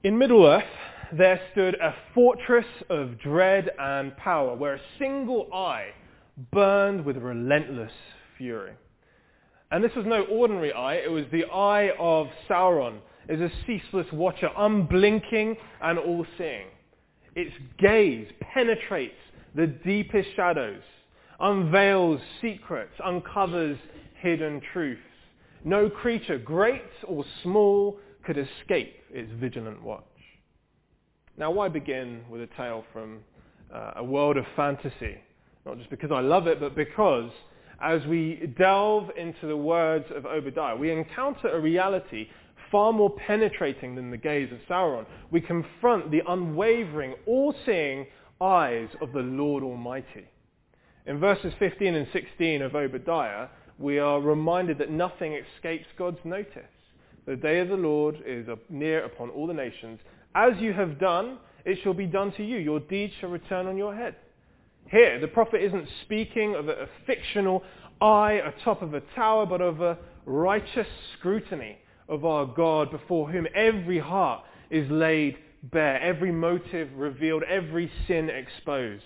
In Middle-earth, there stood a fortress of dread and power, where a single eye burned with relentless fury. And this was no ordinary eye, it was the eye of Sauron. It was a ceaseless watcher, unblinking and all-seeing. Its gaze penetrates the deepest shadows, unveils secrets, uncovers hidden truths. No creature, great or small, could escape its vigilant watch. Now, why begin with a tale from a world of fantasy? Not just because I love it, but because as we delve into the words of Obadiah, we encounter a reality far more penetrating than the gaze of Sauron. We confront the unwavering, all-seeing eyes of the Lord Almighty. In verses 15 and 16 of Obadiah, we are reminded that nothing escapes God's notice. The day of the Lord is near upon all the nations. As you have done, it shall be done to you. Your deeds shall return on your head. Here, the prophet isn't speaking of a fictional eye atop of a tower, but of a righteous scrutiny of our God, before whom every heart is laid bare, every motive revealed, every sin exposed.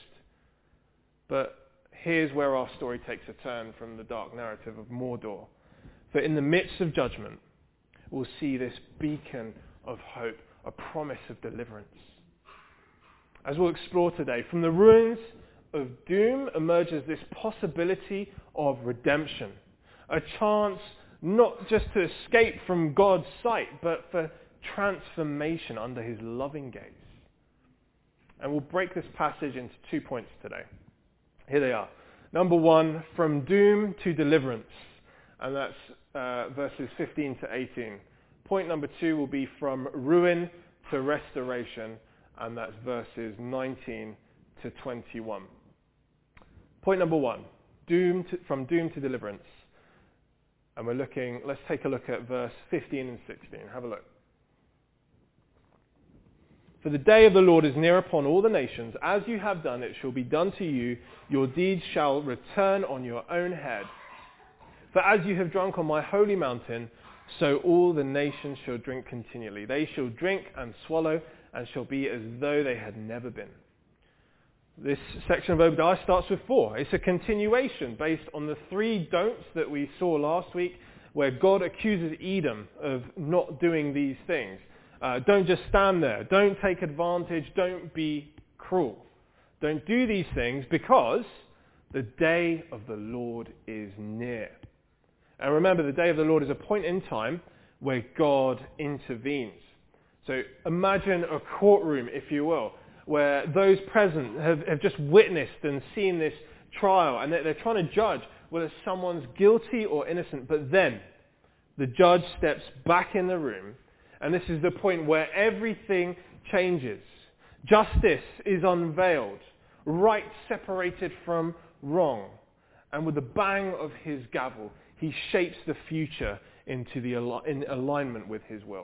But here's where our story takes a turn from the dark narrative of Mordor. For in the midst of judgment, we'll see this beacon of hope, a promise of deliverance. As we'll explore today, from the ruins of doom emerges this possibility of redemption, a chance not just to escape from God's sight, but for transformation under his loving gaze. And we'll break this passage into 2 points today. Here they are. Number 1, from doom to deliverance, and that's verses 15 to 18. Point number 2 will be from ruin to restoration, and that's verses 19 to 21. Point number 1, from doom to deliverance. And let's take a look at verse 15 and 16. Have a look. For the day of the Lord is near upon all the nations. As you have done, it shall be done to you. Your deeds shall return on your own head. For as you have drunk on my holy mountain, so all the nations shall drink continually. They shall drink and swallow, and shall be as though they had never been. This section of Obadiah starts with 4. It's a continuation based on the 3 don'ts that we saw last week, where God accuses Edom of not doing these things. Don't just stand there. Don't take advantage. Don't be cruel. Don't do these things, because the day of the Lord is near. And remember, the day of the Lord is a point in time where God intervenes. So imagine a courtroom, if you will, where those present have just witnessed and seen this trial, and they're trying to judge whether someone's guilty or innocent. But then the judge steps back in the room, and this is the point where everything changes. Justice is unveiled, right separated from wrong. And with the bang of his gavel, he shapes the future in alignment with his will.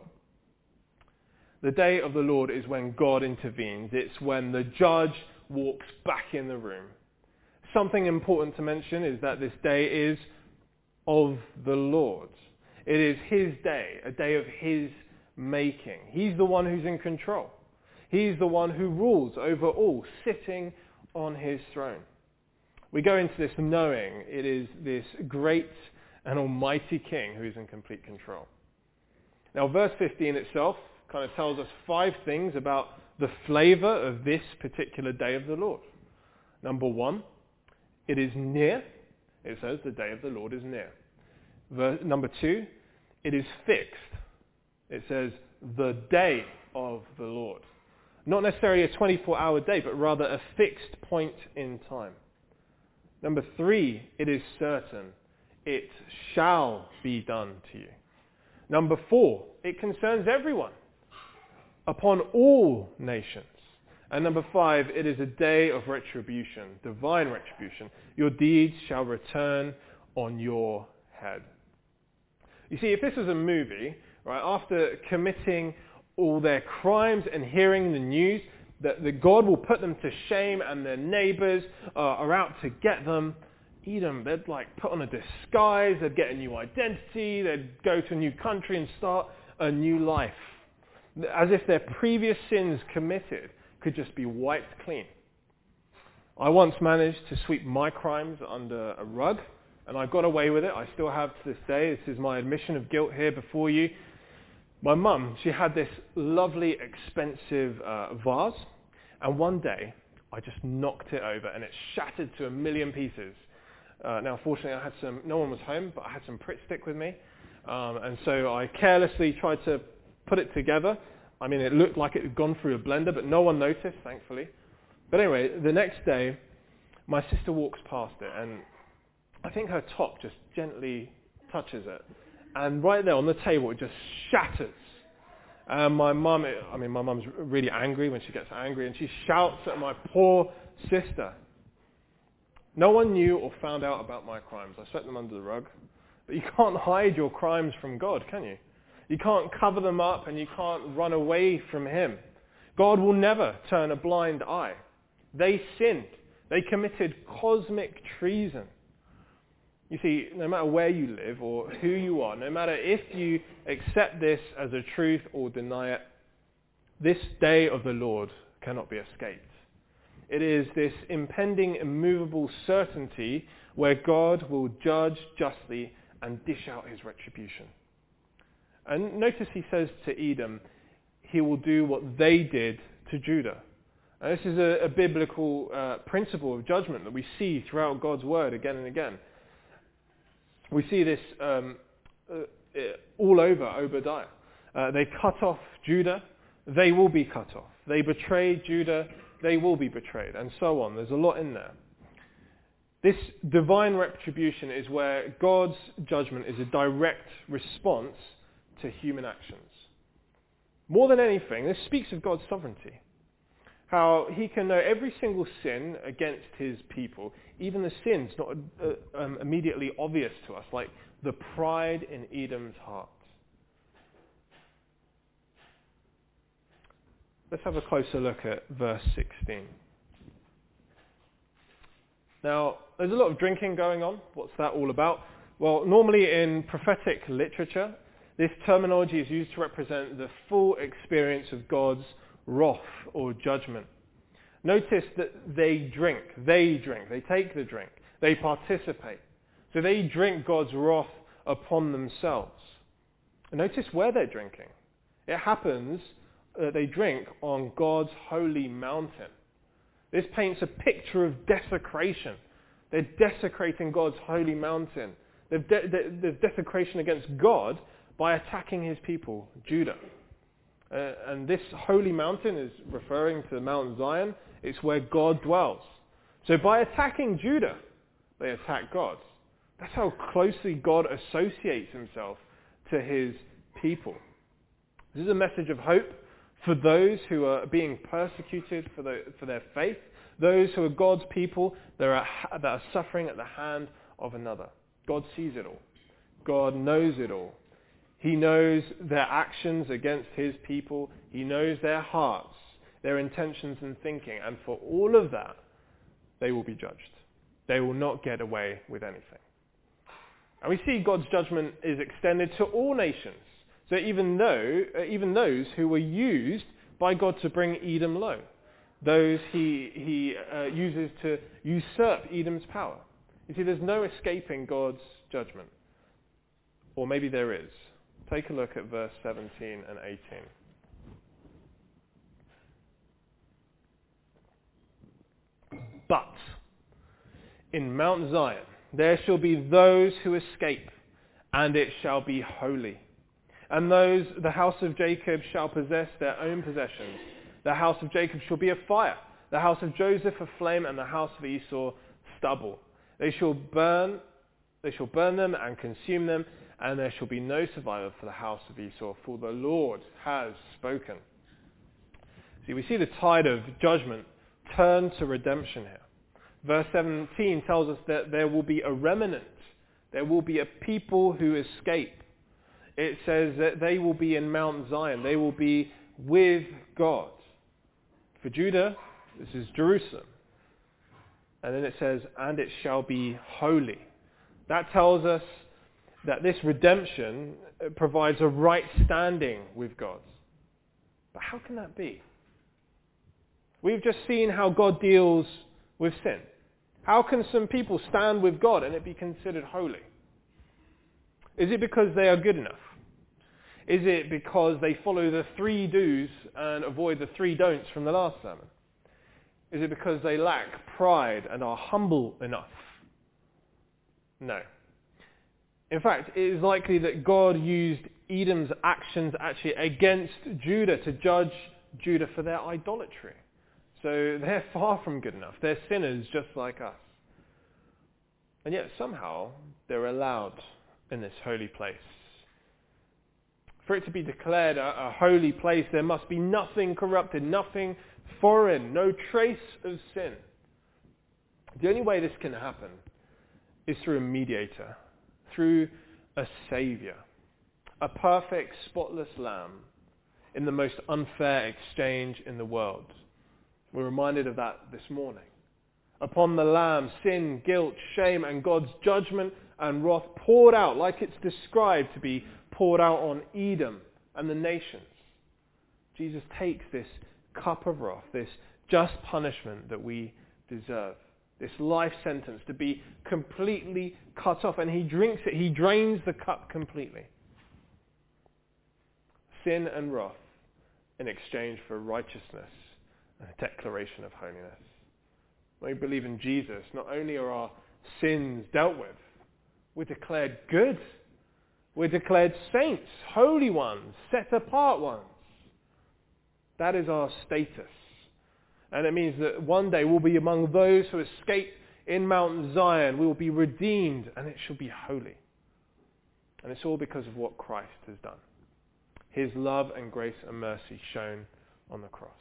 The day of the Lord is when God intervenes. It's when the judge walks back in the room. Something important to mention is that this day is of the Lord. It is his day, a day of his making. He's the one who's in control. He's the one who rules over all, sitting on his throne. We go into this knowing it is this great and almighty King who is in complete control. Now, verse 15 itself kind of tells us 5 things about the flavor of this particular day of the Lord. Number 1, it is near. It says the day of the Lord is near. Number 2, it is fixed. It says the day of the Lord. Not necessarily a 24-hour day, but rather a fixed point in time. Number 3, it is certain. It shall be done to you. Number 4, it concerns everyone, upon all nations. And number 5, it is a day of retribution, divine retribution. Your deeds shall return on your head. You see, if this was a movie, right, after committing all their crimes and hearing the news that God will put them to shame and their neighbors are out to get them, Edom, they'd put on a disguise, they'd get a new identity, they'd go to a new country and start a new life. as if their previous sins committed could just be wiped clean. I once managed to sweep my crimes under a rug, and I got away with it. I still have to this day. This is my admission of guilt here before you. My mum, she had this lovely, expensive vase, and one day I just knocked it over, and it shattered to a million pieces. Now, fortunately, no one was home, but I had some Pritt stick with me, and so I carelessly tried to put it together. I mean, it looked like it had gone through a blender, but no one noticed, thankfully. But anyway, the next day, my sister walks past it, and I think her top just gently touches it. And right there on the table, it just shatters. And my mum's really angry when she gets angry, and she shouts at my poor sister. No one knew or found out about my crimes. I swept them under the rug. But you can't hide your crimes from God, can you? You can't cover them up, and you can't run away from him. God will never turn a blind eye. They sinned. They committed cosmic treason. You see, no matter where you live or who you are, no matter if you accept this as a truth or deny it, this day of the Lord cannot be escaped. It is this impending, immovable certainty where God will judge justly and dish out his retribution. And notice he says to Edom, he will do what they did to Judah. And this is a biblical principle of judgment that we see throughout God's word again and again. We see this all over Obadiah. They cut off Judah, they will be cut off. They betrayed Judah, they will be betrayed, and so on. There's a lot in there. This divine retribution is where God's judgment is a direct response to human actions. More than anything, this speaks of God's sovereignty. How he can know every single sin against his people, even the sins not immediately obvious to us, like the pride in Edom's heart. Let's have a closer look at verse 16. Now, there's a lot of drinking going on. What's that all about? Well, normally in prophetic literature, this terminology is used to represent the full experience of God's wrath or judgment. Notice that they drink, they take the drink, they participate. So they drink God's wrath upon themselves. And notice where they're drinking. It happens that they drink on God's holy mountain. This paints a picture of desecration. They're desecrating God's holy mountain. There's desecration against God by attacking his people, Judah. And this holy mountain is referring to Mount Zion. It's where God dwells. So by attacking Judah, they attack God. That's how closely God associates himself to his people. This is a message of hope for those who are being persecuted for their faith, those who are God's people that are suffering at the hand of another. God sees it all. God knows it all. He knows their actions against his people. He knows their hearts, their intentions and thinking. And for all of that, they will be judged. They will not get away with anything. And we see God's judgment is extended to all nations. So even those who were used by God to bring Edom low, those he uses to usurp Edom's power. You see, there's no escaping God's judgment. Or maybe there is. Take a look at verse 17 and 18. But in Mount Zion there shall be those who escape, and it shall be holy. And the house of Jacob shall possess their own possessions. The house of Jacob shall be a fire, the house of Joseph a flame, and the house of Esau stubble. They shall burn them and consume them, and there shall be no survivor for the house of Esau, for the Lord has spoken. See, we see the tide of judgment turn to redemption here. Verse 17 tells us that there will be a remnant. There will be a people who escape. It says that they will be in Mount Zion. They will be with God. For Judah, this is Jerusalem. And then it says, and it shall be holy. That tells us that this redemption provides a right standing with God. But how can that be? We've just seen how God deals with sin. How can some people stand with God and it be considered holy? Is it because they are good enough? Is it because they follow the 3 do's and avoid the 3 don'ts from the last sermon? Is it because they lack pride and are humble enough? No. In fact, it is likely that God used Edom's actions actually against Judah to judge Judah for their idolatry. So they're far from good enough. They're sinners just like us. And yet somehow they're allowed in this holy place. For it to be declared a holy place, there must be nothing corrupted, nothing foreign, no trace of sin. The only way this can happen is through a mediator, through a saviour, a perfect, spotless lamb in the most unfair exchange in the world. We're reminded of that this morning. Upon the lamb, sin, guilt, shame, and God's judgment and wrath poured out like it's described to be poured out on Edom and the nations. Jesus takes this cup of wrath, this just punishment that we deserve, this life sentence to be completely cut off, and he drinks it. He drains the cup completely. Sin and wrath in exchange for righteousness and a declaration of holiness. When we believe in Jesus, not only are our sins dealt with, we're declared good. We're declared saints, holy ones, set apart ones. That is our status. And it means that one day we'll be among those who escape in Mount Zion. We will be redeemed, and it shall be holy. And it's all because of what Christ has done. His love and grace and mercy shown on the cross.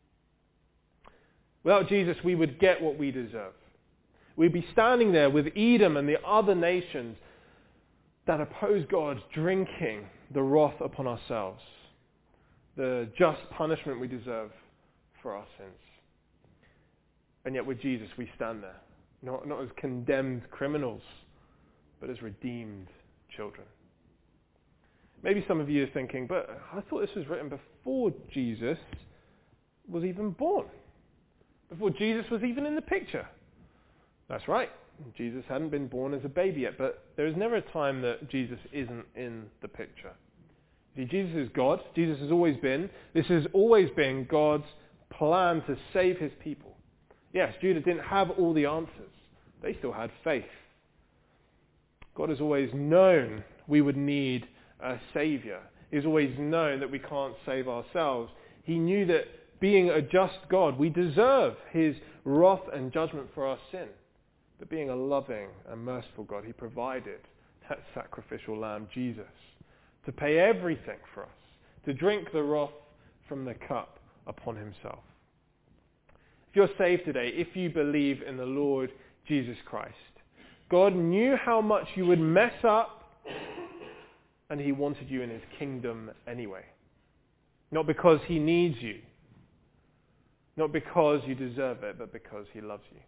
Without Jesus, we would get what we deserve. We'd be standing there with Edom and the other nations that oppose God, drinking the wrath upon ourselves, the just punishment we deserve for our sins. And yet with Jesus, we stand there, not as condemned criminals, but as redeemed children. Maybe some of you are thinking, but I thought this was written before Jesus was even born, before Jesus was even in the picture. That's right. Jesus hadn't been born as a baby yet, but there is never a time that Jesus isn't in the picture. See, Jesus is God. Jesus has always been. This has always been God's plan to save his people. Yes, Judah didn't have all the answers. They still had faith. God has always known we would need a saviour. He's always known that we can't save ourselves. He knew that being a just God, we deserve his wrath and judgment for our sin. But being a loving and merciful God, he provided that sacrificial lamb, Jesus, to pay everything for us, to drink the wrath from the cup upon himself. If you're saved today, if you believe in the Lord Jesus Christ, God knew how much you would mess up, and he wanted you in his kingdom anyway. Not because he needs you, not because you deserve it, but because he loves you.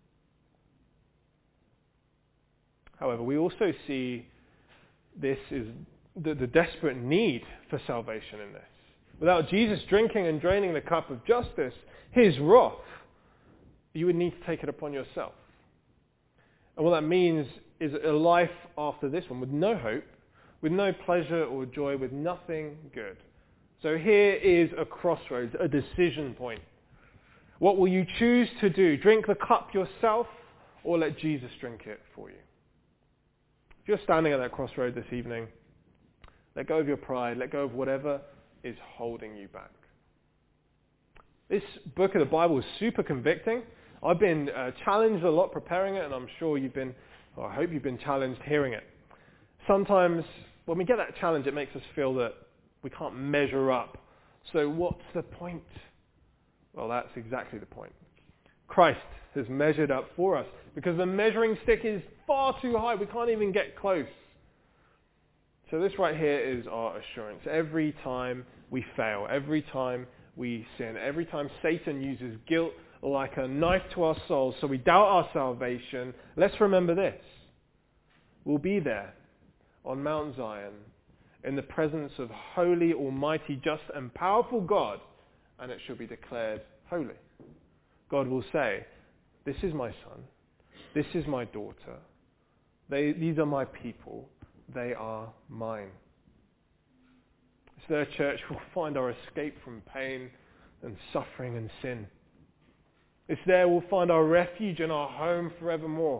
However, we also see this is the desperate need for salvation in this. Without Jesus drinking and draining the cup of justice, his wrath, you would need to take it upon yourself. And what that means is a life after this one with no hope, with no pleasure or joy, with nothing good. So here is a crossroads, a decision point. What will you choose to do? Drink the cup yourself, or let Jesus drink it for you? If you're standing at that crossroad this evening, let go of your pride, let go of whatever is holding you back. This book of the Bible is super convicting. I've been challenged a lot preparing it, and I'm sure I hope you've been challenged hearing it. Sometimes when we get that challenge, it makes us feel that we can't measure up. So what's the point? Well, that's exactly the point. Christ has measured up for us because the measuring stick is far too high. We can't even get close. So this right here is our assurance. Every time we fail, every time we sin, every time Satan uses guilt like a knife to our souls so we doubt our salvation, let's remember this. We'll be there on Mount Zion in the presence of holy, almighty, just and powerful God, and it shall be declared holy. God will say, this is my son, this is my daughter, these are my people, they are mine. It's there, church, we'll find our escape from pain and suffering and sin. It's there we'll find our refuge and our home forevermore.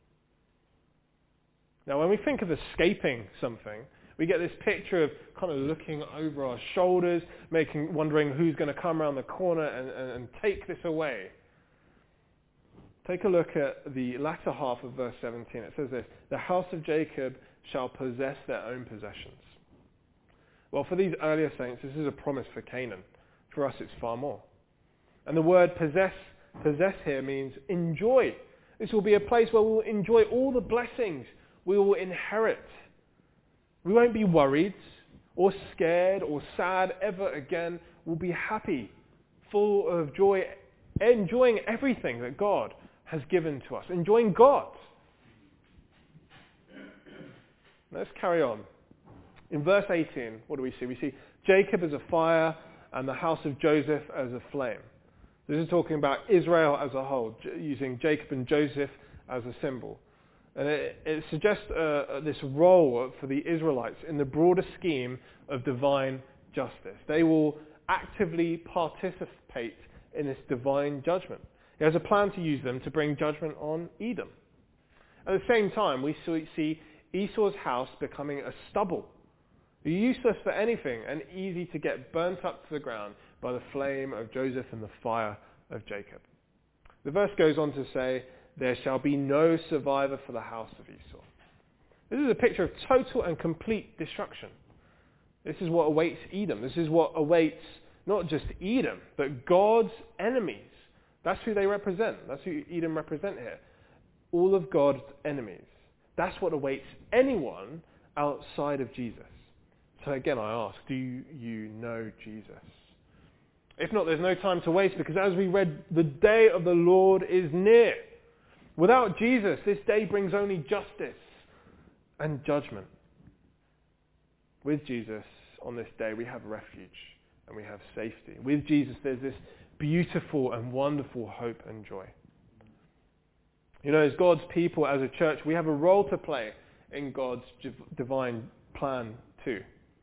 Now, when we think of escaping something, we get this picture of kind of looking over our shoulders, wondering who's going to come around the corner and take this away. Take a look at the latter half of verse 17. It says this, the house of Jacob shall possess their own possessions. Well, for these earlier saints, this is a promise for Canaan. For us, it's far more. And the word possess here means enjoy. This will be a place where we'll enjoy all the blessings we will inherit. We won't be worried or scared or sad ever again. We'll be happy, full of joy, enjoying everything that God has given to us, enjoying God. Let's carry on. In verse 18, what do we see? We see Jacob as a fire and the house of Joseph as a flame. This is talking about Israel as a whole, using Jacob and Joseph as a symbol. And it suggests this role for the Israelites in the broader scheme of divine justice. They will actively participate in this divine judgment. He has a plan to use them to bring judgment on Edom. At the same time, we see Esau's house becoming a stubble, useless for anything and easy to get burnt up to the ground by the flame of Joseph and the fire of Jacob. The verse goes on to say, there shall be no survivor for the house of Esau. This is a picture of total and complete destruction. This is what awaits Edom. This is what awaits not just Edom, but God's enemies. That's who they represent. That's who Edom represent here. All of God's enemies. That's what awaits anyone outside of Jesus. So again, I ask, do you know Jesus? If not, there's no time to waste, because as we read, the day of the Lord is near. Without Jesus, this day brings only justice and judgment. With Jesus, on this day, we have refuge and we have safety. With Jesus, there's this beautiful and wonderful hope and joy. You know, as God's people, as a church, we have a role to play in God's divine plan too.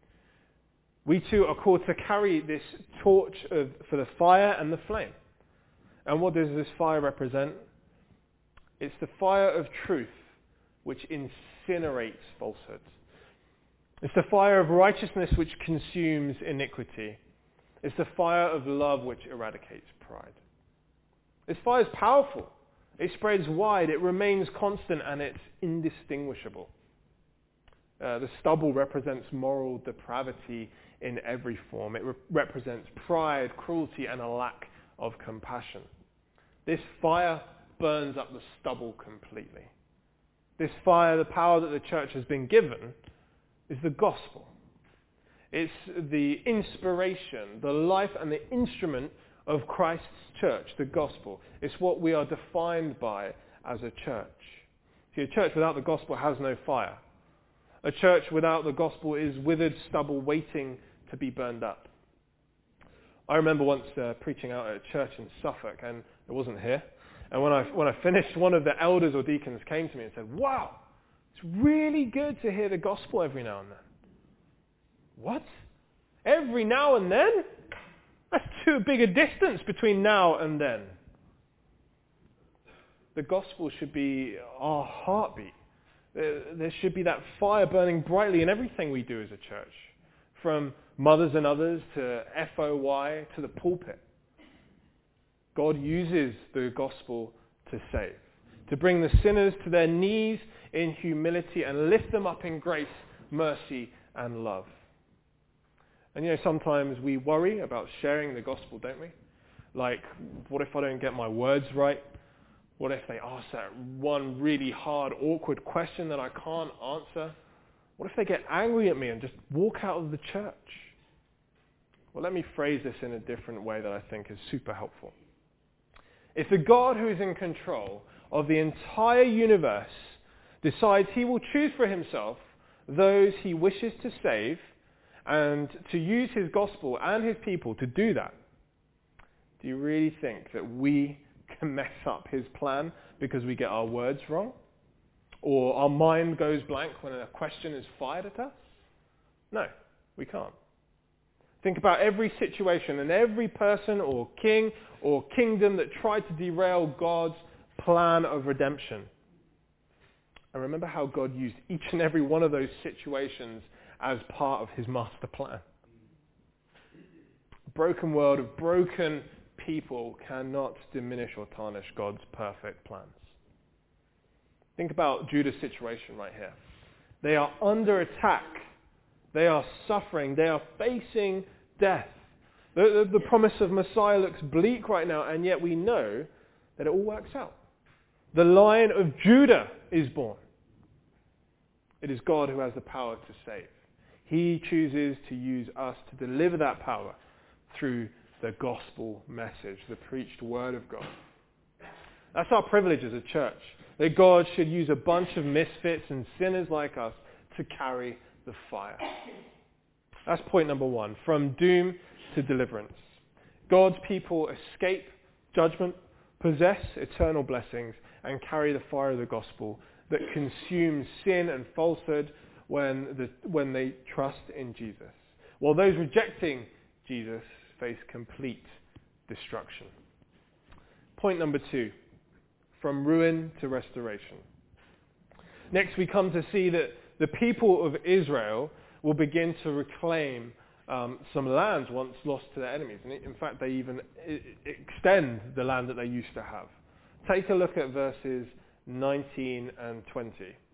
We too are called to carry this torch for the fire and the flame. And what does this fire represent? It's the fire of truth which incinerates falsehood. It's the fire of righteousness which consumes iniquity. It's the fire of love which eradicates pride. This fire is powerful. It spreads wide. It remains constant and it's indistinguishable. The stubble represents moral depravity in every form. It represents pride, cruelty, and a lack of compassion. This fire burns up the stubble completely. This fire, the power that the church has been given, is the gospel. It's the inspiration, the life and the instrument of Christ's church, the gospel. It's what we are defined by as a church. See, a church without the gospel has no fire. A church without the gospel is withered stubble waiting to be burned up. I remember once preaching out at a church in Suffolk, and it wasn't here. And when I finished, one of the elders or deacons came to me and said, "Wow, it's really good to hear the gospel every now and then." What? Every now and then? That's too big a distance between now and then. The gospel should be our heartbeat. There should be that fire burning brightly in everything we do as a church, from mothers and others to FOY to the pulpit. God uses the gospel to save, to bring the sinners to their knees in humility and lift them up in grace, mercy, and love. And you know, sometimes we worry about sharing the gospel, don't we? Like, what if I don't get my words right? What if they ask that one really hard, awkward question that I can't answer? What if they get angry at me and just walk out of the church? Well, let me phrase this in a different way that I think is super helpful. If the God who is in control of the entire universe decides he will choose for himself those he wishes to save and to use his gospel and his people to do that, do you really think that we can mess up his plan because we get our words wrong? Or our mind goes blank when a question is fired at us? No, we can't. Think about every situation and every person or king or kingdom that tried to derail God's plan of redemption. And remember how God used each and every one of those situations as part of his master plan. A broken world of broken people cannot diminish or tarnish God's perfect plans. Think about Judah's situation right here. They are under attack. They are suffering. They are facing death. The promise of Messiah looks bleak right now, and yet we know that it all works out. The Lion of Judah is born. It is God who has the power to save. He chooses to use us to deliver that power through the gospel message, the preached word of God. That's our privilege as a church, that God should use a bunch of misfits and sinners like us to carry the fire. That's point number one, from doom to deliverance. God's people escape judgment, possess eternal blessings, and carry the fire of the gospel that consumes sin and falsehood when they trust in Jesus, while those rejecting Jesus face complete destruction. Point number two, from ruin to restoration. Next, we come to see that the people of Israel will begin to reclaim some lands once lost to their enemies. And in fact, they even extend the land that they used to have. Take a look at verses 19 and 20.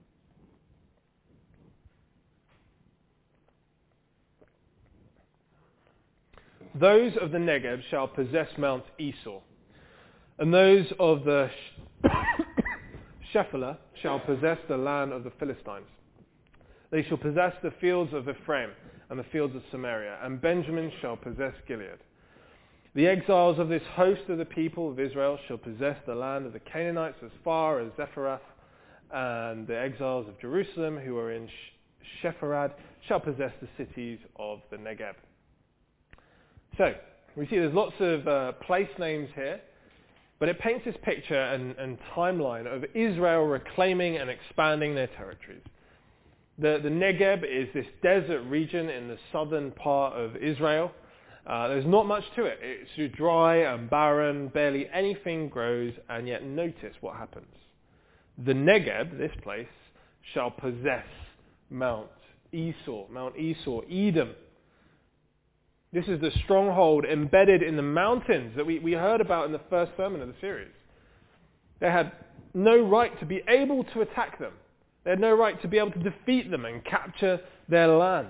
Those of the Negeb shall possess Mount Esau, and those of the Shephelah shall possess the land of the Philistines. They shall possess the fields of Ephraim and the fields of Samaria, and Benjamin shall possess Gilead. The exiles of this host of the people of Israel shall possess the land of the Canaanites as far as Zephath, and the exiles of Jerusalem who are in Sepharad shall possess the cities of the Negeb. So, we see there's lots of place names here, but it paints this picture and timeline of Israel reclaiming and expanding their territories. The Negeb is this desert region in the southern part of Israel. There's not much to it. It's dry and barren, barely anything grows, and yet notice what happens. The Negeb, this place, shall possess Mount Esau, Edom. This is the stronghold embedded in the mountains that we heard about in the first sermon of the series. They had no right to be able to attack them. They had no right to be able to defeat them and capture their land.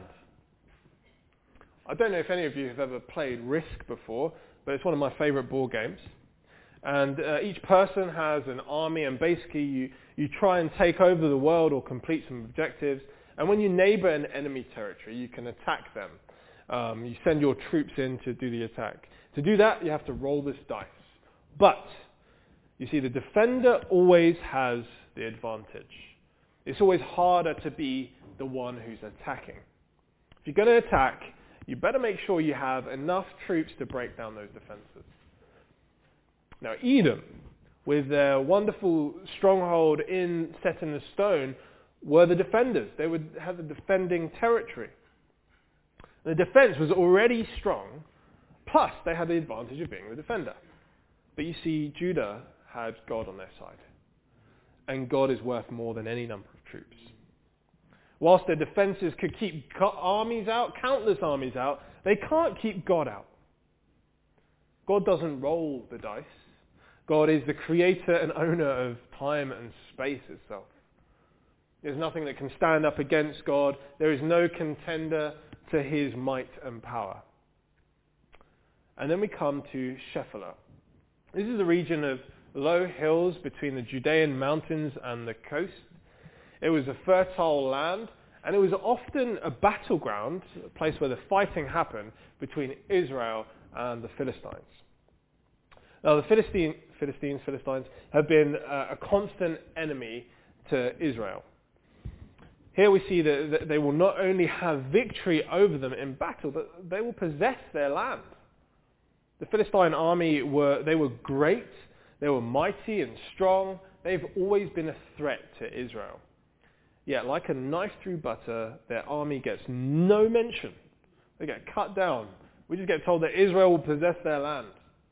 I don't know if any of you have ever played Risk before, but it's one of my favourite board games. And each person has an army, and basically you try and take over the world or complete some objectives. And when you neighbour an enemy territory, you can attack them. You send your troops in to do the attack. To do that, you have to roll this dice. But, you see, the defender always has the advantage. It's always harder to be the one who's attacking. If you're going to attack, you better make sure you have enough troops to break down those defenses. Now, Edom, with their wonderful stronghold set in the stone, were the defenders. They would have the defending territory. The defense was already strong, plus they had the advantage of being the defender. But you see, Judah had God on their side. And God is worth more than any number of troops. Whilst their defenses could keep armies out, countless armies out, they can't keep God out. God doesn't roll the dice. God is the creator and owner of time and space itself. There's nothing that can stand up against God. There is no contender to his might and power. And then we come to Shephelah. This is a region of low hills between the Judean mountains and the coast. It was a fertile land, and it was often a battleground, a place where the fighting happened between Israel and the Philistines. Now, the Philistines have been a constant enemy to Israel. Here we see that they will not only have victory over them in battle, but they will possess their land. The Philistine army were great, they were mighty and strong, they've always been a threat to Israel. Yet, like a knife through butter, their army gets no mention. They get cut down. We just get told that Israel will possess their land.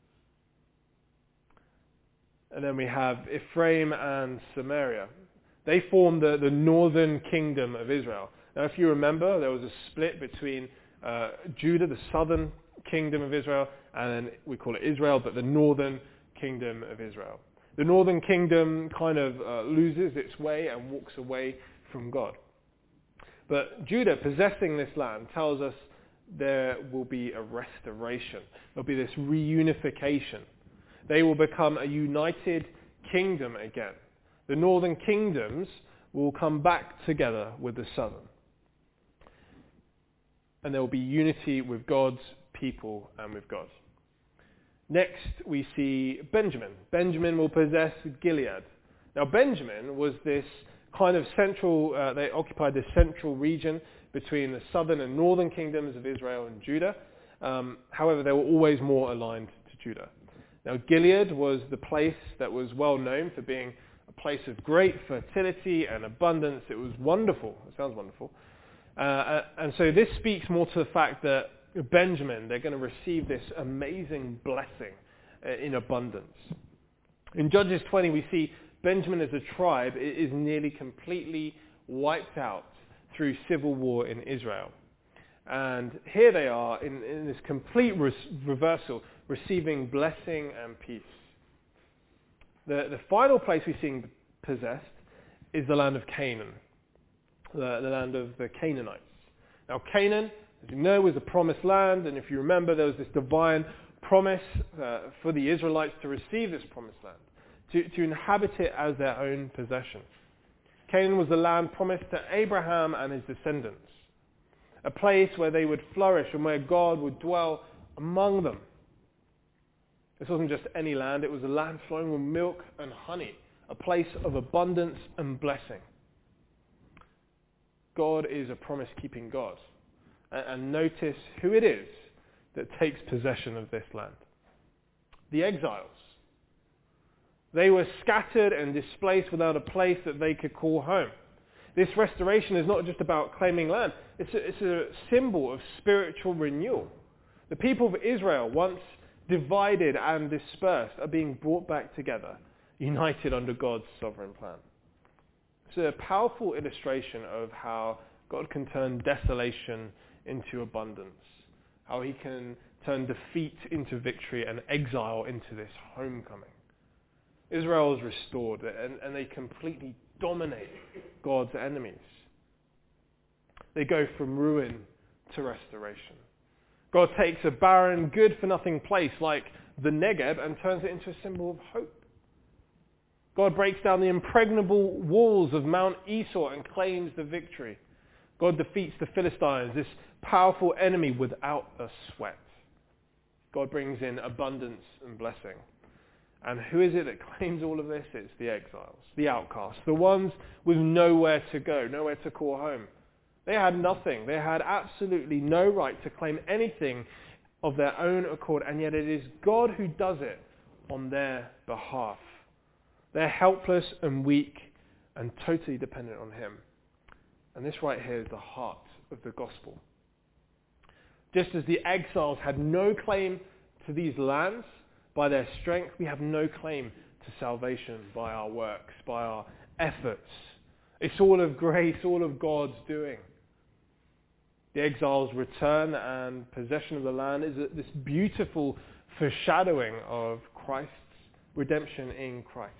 And then we have Ephraim and Samaria. They form the northern kingdom of Israel. Now, if you remember, there was a split between Judah, the southern kingdom of Israel, and then we call it Israel, but the northern kingdom of Israel. The northern kingdom kind of loses its way and walks away from God. But Judah possessing this land tells us there will be a restoration. There'll be this reunification. They will become a united kingdom again. The northern kingdoms will come back together with the southern. And there will be unity with God's people and with God. Next, we see Benjamin. Benjamin will possess Gilead. Now, Benjamin was this kind of central, they occupied this central region between the southern and northern kingdoms of Israel and Judah. However, they were always more aligned to Judah. Now, Gilead was the place that was well known for being a place of great fertility and abundance. It was wonderful. It sounds wonderful. And so this speaks more to the fact that Benjamin, they're going to receive this amazing blessing in abundance. In Judges 20, we see Benjamin as a tribe is nearly completely wiped out through civil war in Israel. And here they are in this complete reversal, receiving blessing and peace. The final place we see possessed is the land of Canaan, the land of the Canaanites. Now, Canaan, as you know, was a promised land, and if you remember, there was this divine promise for the Israelites to receive this promised land, to inhabit it as their own possession. Canaan was the land promised to Abraham and his descendants, a place where they would flourish and where God would dwell among them. This wasn't just any land, it was a land flowing with milk and honey, a place of abundance and blessing. God is a promise-keeping God. And notice who it is that takes possession of this land. The exiles. They were scattered and displaced without a place that they could call home. This restoration is not just about claiming land. It's a symbol of spiritual renewal. The people of Israel, once divided and dispersed, are being brought back together, united under God's sovereign plan. It's a powerful illustration of how God can turn desolation into abundance, how he can turn defeat into victory and exile into this homecoming. Israel is restored and they completely dominate God's enemies. They go from ruin to restoration. God takes a barren, good-for-nothing place like the Negev and turns it into a symbol of hope. God breaks down the impregnable walls of Mount Esau and claims the victory. God defeats the Philistines, this powerful enemy, without a sweat. God brings in abundance and blessing. And who is it that claims all of this? It's the exiles, the outcasts, the ones with nowhere to go, nowhere to call home. They had nothing. They had absolutely no right to claim anything of their own accord, and yet it is God who does it on their behalf. They're helpless and weak and totally dependent on him. And this right here is the heart of the gospel. Just as the exiles had no claim to these lands by their strength, we have no claim to salvation by our works, by our efforts. It's all of grace, all of God's doing. The exiles' return and possession of the land is this beautiful foreshadowing of Christ's redemption in Christ.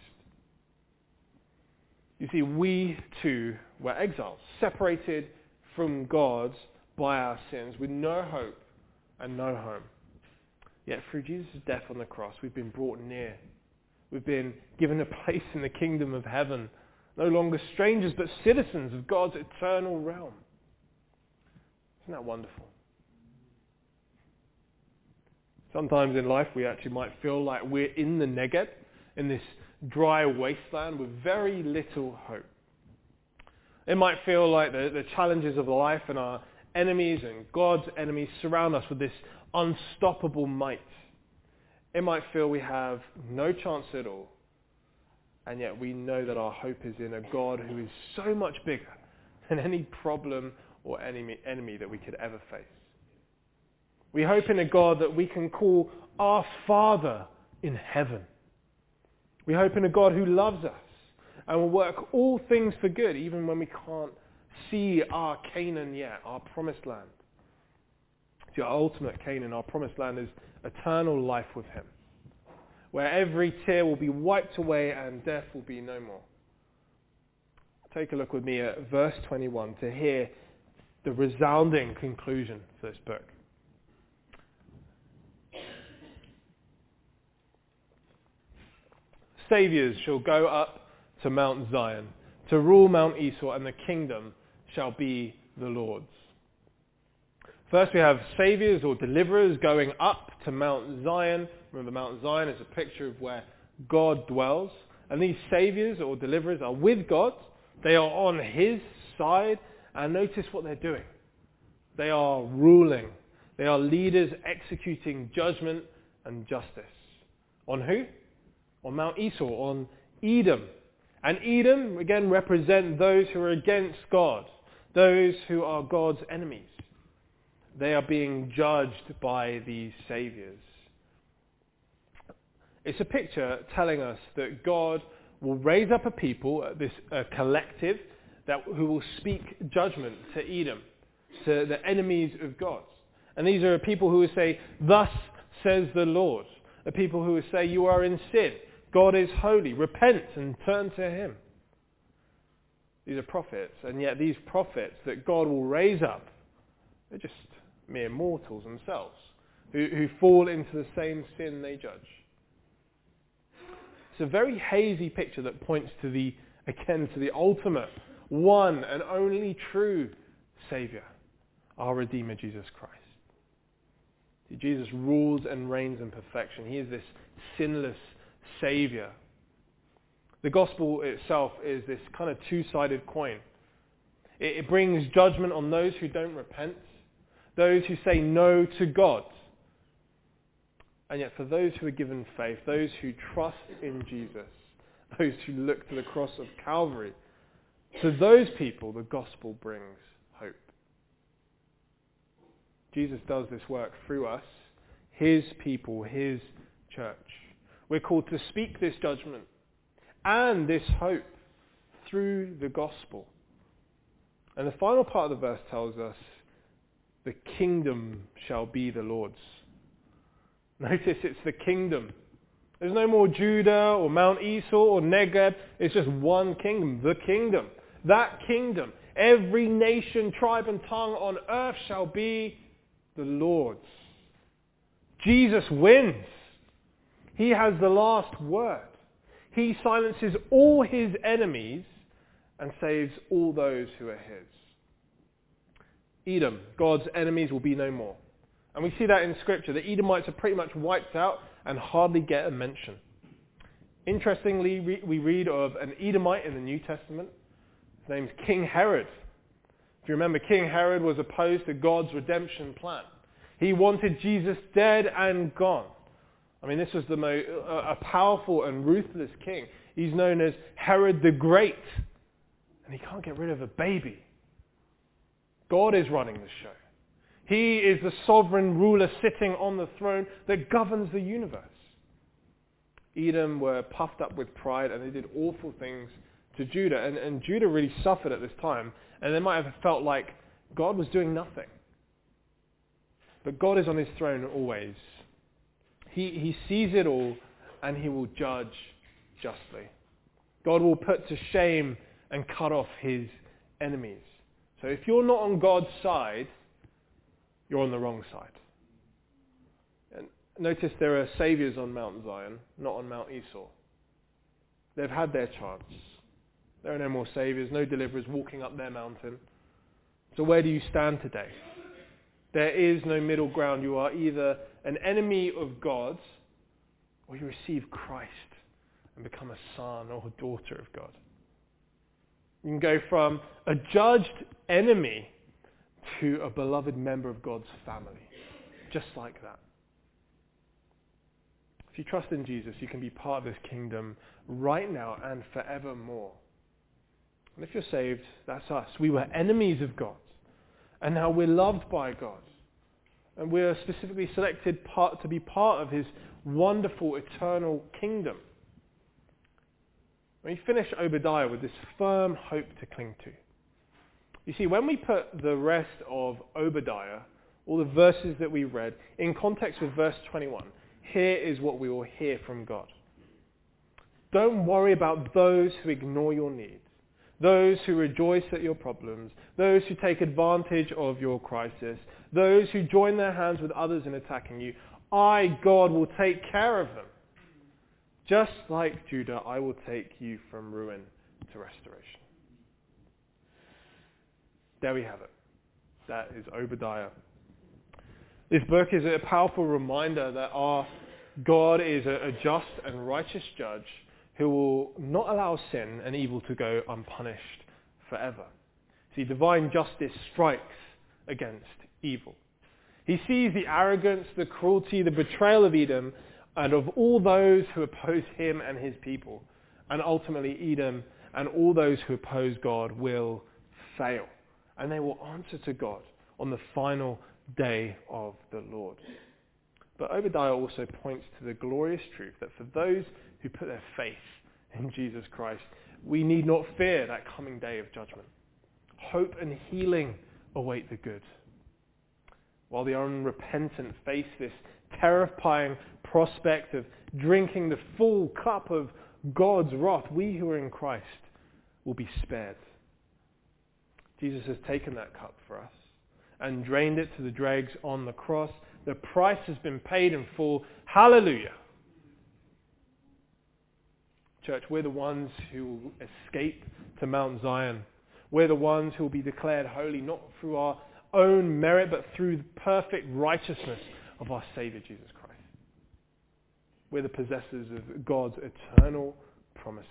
You see, we too were exiles, separated from God by our sins, with no hope and no home. Yet through Jesus' death on the cross, we've been brought near. We've been given a place in the kingdom of heaven, no longer strangers, but citizens of God's eternal realm. Isn't that wonderful? Sometimes in life we actually might feel like we're in the Negev, in this dry wasteland with very little hope. It might feel like the challenges of life and our enemies and God's enemies surround us with this unstoppable might. It might feel we have no chance at all, and yet we know that our hope is in a God who is so much bigger than any problem or enemy that we could ever face. We hope in a God that we can call our Father in heaven. We hope in a God who loves us and will work all things for good, even when we can't see our Canaan yet, our promised land. See, our ultimate Canaan, our promised land, is eternal life with him, where every tear will be wiped away and death will be no more. Take a look with me at verse 21 to hear the resounding conclusion to this book. Saviours shall go up to Mount Zion, to rule Mount Esau, and the kingdom shall be the Lord's. First we have saviours or deliverers going up to Mount Zion. Remember, Mount Zion is a picture of where God dwells. And these saviours or deliverers are with God. They are on his side. And notice what they're doing. They are ruling. They are leaders executing judgment and justice. On who? On Mount Esau, on Edom. And Edom, again, represent those who are against God, those who are God's enemies. They are being judged by these saviours. It's a picture telling us that God will raise up a people, a collective, who will speak judgment to Edom, to the enemies of God. And these are people who will say, "Thus says the Lord." The people who will say, "You are in sin. God is holy. Repent and turn to him." These are prophets, and yet these prophets that God will raise up, they're just mere mortals themselves, who fall into the same sin they judge. It's a very hazy picture that points to the ultimate, one and only true Saviour, our Redeemer, Jesus Christ. See, Jesus rules and reigns in perfection. He is this sinless Saviour. The gospel itself is this kind of two-sided coin. It brings judgment on those who don't repent, those who say no to God. And yet for those who are given faith, those who trust in Jesus, those who look to the cross of Calvary, to those people the gospel brings hope. Jesus does this work through us, his people, his church. We're called to speak this judgment and this hope through the gospel. And the final part of the verse tells us, the kingdom shall be the Lord's. Notice it's the kingdom. There's no more Judah or Mount Esau or Negeb. It's just one kingdom, the kingdom. That kingdom, every nation, tribe and tongue on earth shall be the Lord's. Jesus wins. He has the last word. He silences all his enemies and saves all those who are his. Edom, God's enemies, will be no more. And we see that in Scripture. The Edomites are pretty much wiped out and hardly get a mention. Interestingly, we read of an Edomite in the New Testament. His name's King Herod. If you remember, King Herod was opposed to God's redemption plan. He wanted Jesus dead and gone. I mean, this was a powerful and ruthless king. He's known as Herod the Great. And he can't get rid of a baby. God is running the show. He is the sovereign ruler sitting on the throne that governs the universe. Edom were puffed up with pride and they did awful things to Judah. And Judah really suffered at this time. And they might have felt like God was doing nothing. But God is on his throne always. He sees it all and he will judge justly. God will put to shame and cut off his enemies. So if you're not on God's side, you're on the wrong side. And notice there are saviours on Mount Zion, not on Mount Esau. They've had their chance. There are no more saviours, no deliverers walking up their mountain. So where do you stand today? There is no middle ground. You are either an enemy of God's or you receive Christ and become a son or a daughter of God. You can go from a judged enemy to a beloved member of God's family. Just like that. If you trust in Jesus, you can be part of this kingdom right now and forevermore. And if you're saved, that's us. We were enemies of God. And now we're loved by God. And we're specifically selected to be part of his wonderful eternal kingdom. We finish Obadiah with this firm hope to cling to. You see, when we put the rest of Obadiah, all the verses that we read, in context with verse 21, here is what we will hear from God. Don't worry about those who ignore your needs, those who rejoice at your problems, those who take advantage of your crisis, those who join their hands with others in attacking you. I, God, will take care of them. Just like Judah, I will take you from ruin to restoration. There we have it. That is Obadiah. This book is a powerful reminder that our God is a just and righteous judge who will not allow sin and evil to go unpunished forever. See, divine justice strikes against evil. He sees the arrogance, the cruelty, the betrayal of Edom and of all those who oppose him and his people. And ultimately Edom and all those who oppose God will fail. And they will answer to God on the final day of the Lord. But Obadiah also points to the glorious truth that for those who put their faith in Jesus Christ, we need not fear that coming day of judgment. Hope and healing await the good. While the unrepentant face this terrifying prospect of drinking the full cup of God's wrath, we who are in Christ will be spared. Jesus has taken that cup for us and drained it to the dregs on the cross. The price has been paid in full. Hallelujah. Church, we're the ones who will escape to Mount Zion. We're the ones who will be declared holy, not through our own merit, but through the perfect righteousness of our Savior, Jesus Christ. We're the possessors of God's eternal promises.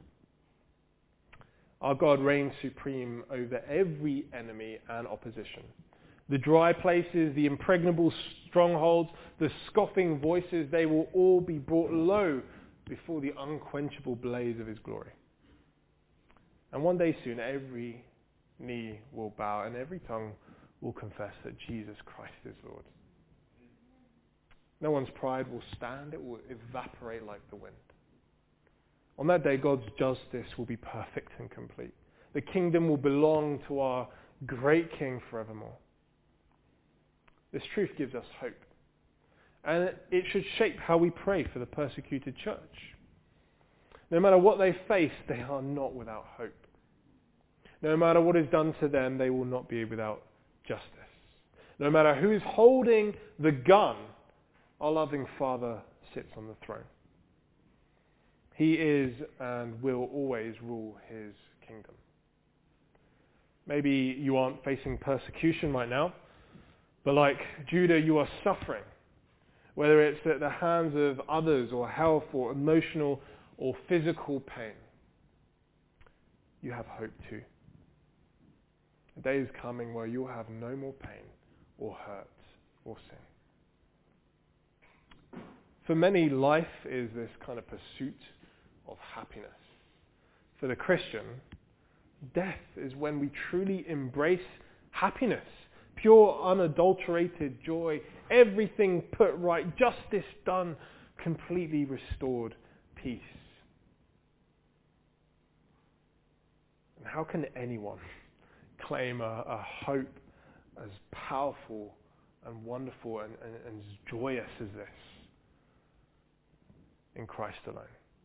Our God reigns supreme over every enemy and opposition. The dry places, the impregnable strongholds, the scoffing voices, they will all be brought low before the unquenchable blaze of his glory. And one day soon, every knee will bow and every tongue will confess that Jesus Christ is Lord. No one's pride will stand. It will evaporate like the wind. On that day, God's justice will be perfect and complete. The kingdom will belong to our great King forevermore. This truth gives us hope. And it should shape how we pray for the persecuted church. No matter what they face, they are not without hope. No matter what is done to them, they will not be without justice. No matter who is holding the gun, our loving Father sits on the throne. He is and will always rule his kingdom. Maybe you aren't facing persecution right now, but like Judah, you are suffering. Whether it's at the hands of others or health or emotional or physical pain, you have hope too. A day is coming where you'll have no more pain or hurt or sin. For many, life is this kind of pursuit of happiness. For the Christian, death is when we truly embrace happiness, pure, unadulterated joy, everything put right, justice done, completely restored peace. And how can anyone claim a hope as powerful and wonderful and as joyous as this in Christ alone?